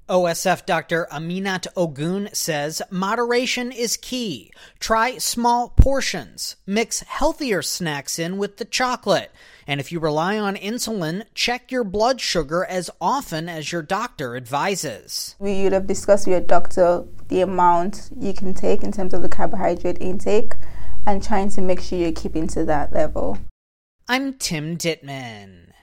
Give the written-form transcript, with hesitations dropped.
OSF Dr. Aminat Ogun says moderation is key. Try small portions. Mix healthier snacks in with the chocolate. And if you rely on insulin, check your blood sugar as often as your doctor advises. We would have discussed with your doctor the amount you can take in terms of the carbohydrate intake and trying to make sure you're keeping to that level. I'm Tim Dittman.